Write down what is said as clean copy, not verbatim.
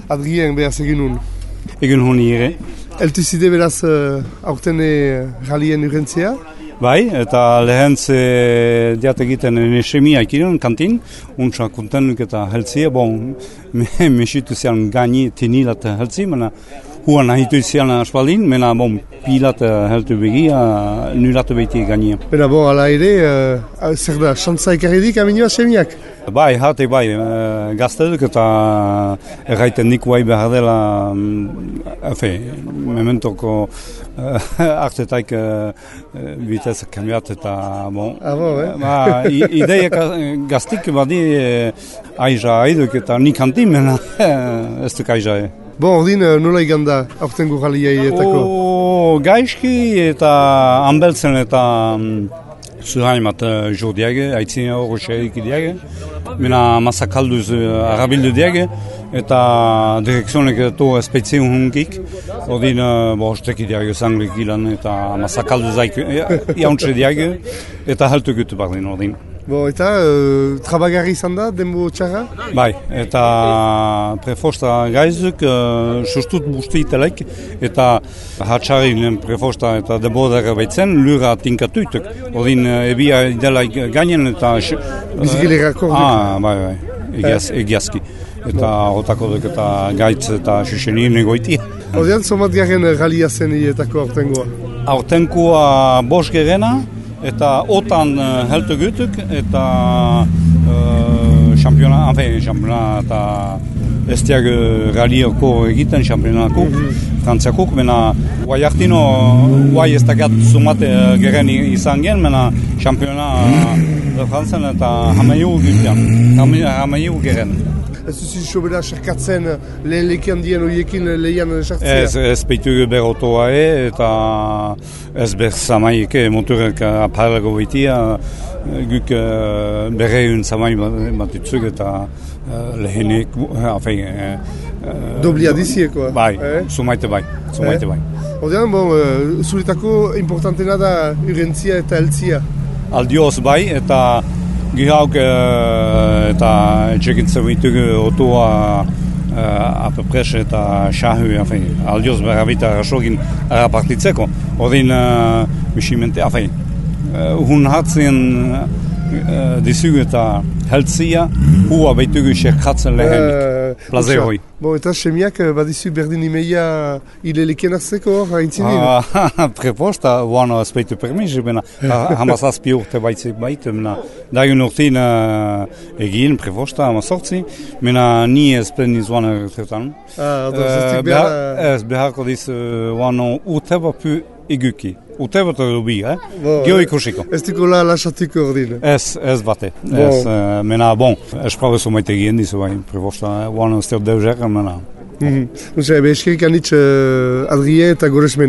Adrien behaz egin hun. Egun honi ere. Eltuzide beraz aurten rallien urrentzia? Bai, eta lehentz diat egiten semia ikiren, kantin, untsa kontenuk eta heltzia, bon, mesitu zian gani tinilat heltzi, mena huan nahitu zian aspaldin, mena bon, pilat heltu begia, nulatu behiti gania. Bena bon, ala ere, zer da, xantza ekarridik aminioa semiak? Bai, hate bai, gazteduk eta erraiten nik guai behar dela, mementoko artetaik bitez kambiat eta bon. Ideia gaztik badi aiza haiduk eta nik hantin mena ez duk aiza. Bon, ordin nola iganda aurten gurraliai etako? Gaizki eta anbeltzen eta zuhaimat jo diage, aitzina horrexeik diage. Mena masakalduz arabildu diage, eta direkzionek eto espeitzien hunkik. Odin hosteki diage zanglik ilan eta masakalduz jauntze diage, eta haltu gutu bardin odin. Eta trabagarri izan da, denbo txarra? Bai, eta prefosta gaizuk sustut busti itelek, eta hatxarri prefosta eta denbo dara baitzen, lura tinkatuituk. Odin ebia idelaik gainen eta... Bizikilerako? Bai, egiazki. Eta hotako duk eta gaitz eta xuxenien egoiti. Odean, somat garen rallia zen ietako aurtengoa? Aurtengoa bost gerena, eta otan heltu gutuk, eta championa eta ez diag rallioko egiten championnako, frantziakok, mena guai hartino, guai ez dakat sumat geren izan gen, mena championa frantzen eta hamaiu gutian, hamaiu geren. Ez duzi sobera sarkatzen lehen lekian dien horiekin lehian sartzea? Ez peitu berotoa eta ez berzamaik motorek aparago baitia, guk berreun zamai batutzuk eta lehenek, Doblia dizieko? Bai, sumaite bai. Odean, zuretako importantena da urrentzia eta heltzia? Aldioz bai, eta gihauk eta etxekintzen behitugu otoa apepres eta xahu, aldioz berabita rasogin arapartitzeko. Odin, misimente, hun hartzen dizugu eta heltzia, hua behitugu xerkatzen lehen plazeroi. Eta semiak badizu berdin imeia hilelekien hartzeko, haintzinin? Preposta, guano espeitu permis, bena hamazazpi urte baitu, mena dagun urtein egin, preposta, hamazortzi, mena ni ez pleniz guano erretan. Ez beharko diz guano urte bapu eguki. Urte bat erubi, geho ikusiko. Ez dikola lasatiko ordin? Ez bate, mena bon, esprabezu maite egin dizu bai, preposta, guano ez teot deuzer, mena. Eskerik anitz Adrien eta Goresmen.